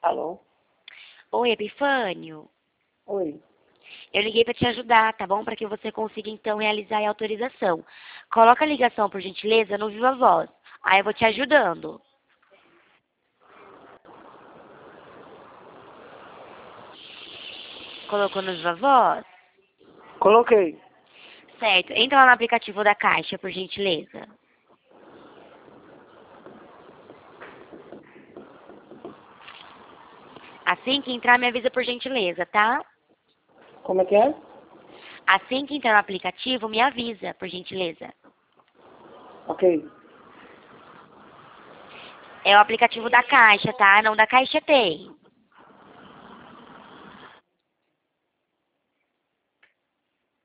Alô? Oi, Epifânio. Oi. Eu liguei para te ajudar, tá bom? Para que você consiga, então, realizar a autorização. Coloca a ligação, por gentileza, no Viva Voz. Aí eu vou te ajudando. Colocou no Viva Voz? Coloquei. Certo. Entra lá no aplicativo da Caixa, por gentileza. Assim que entrar, me avisa por gentileza, tá? Como é que é? Assim que entrar no aplicativo, me avisa, por gentileza. Ok. É o aplicativo da Caixa, tá? Não da Caixa Tem.